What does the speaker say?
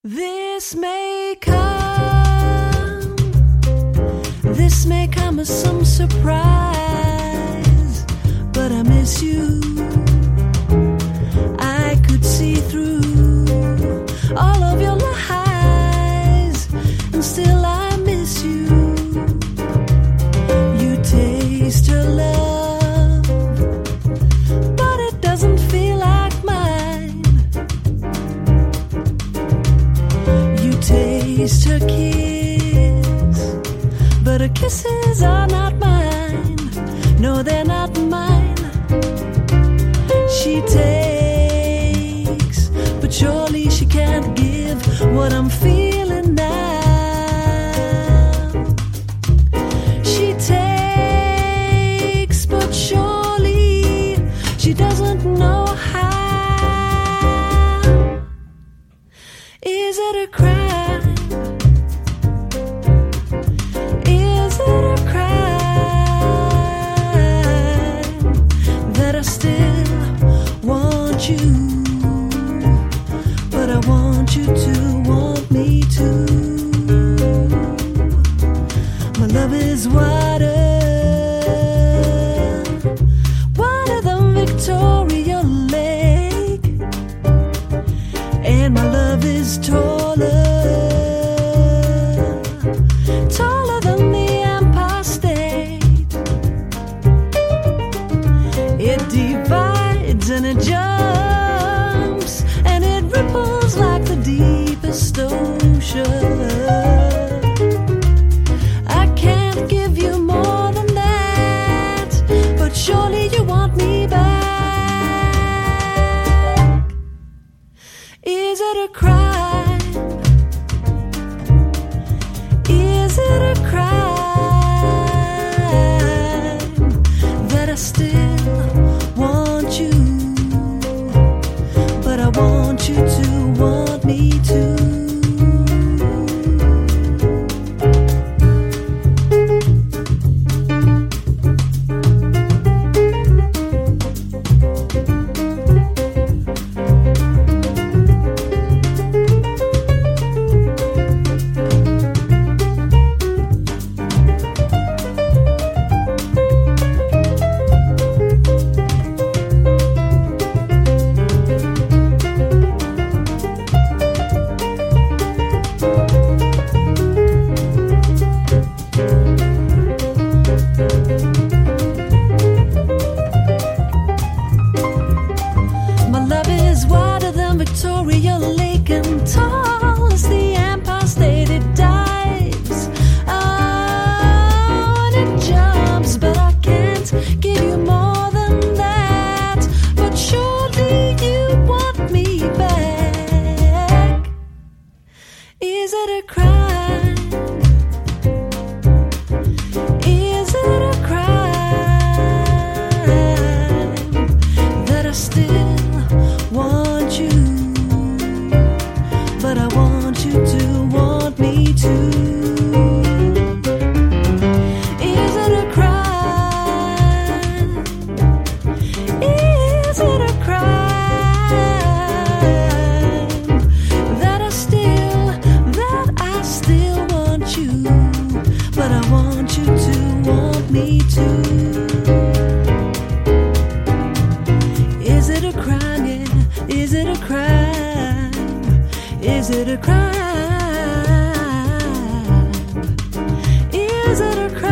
This may come as some surprise, but I miss you. I could see through all of your lies, and still I miss you. You taste her love, but it doesn't feel like mine. You taste her kiss, but her kisses are not mine. No, they're not mine. She takes, but surely she can't give what I'm feeling now. She takes, but surely she doesn't know how. Is it a crime? Is it a crime that I still want you, but I want you to want me too? My love is wider than Victoria Lake, and my love is taller than the Empire State. It divides and it jumps and it ripples like the deepest ocean. I can't give you more than that, but surely you want me back. Is it a crime? Is it a crime that I still want you, but I want you to want me too? Victoria Lake and tall as the Empire State. It dives and it jumps, but I can't give you more than that. But surely you want me back. Is it a crime? Is it a crime that I still want you, but I want you to want me too? Is it a crime? Is it a crime that I still want you, but I want you to want me too? Is it a crime? Yeah. Is it a crime? Is it a crime? Is it a crime?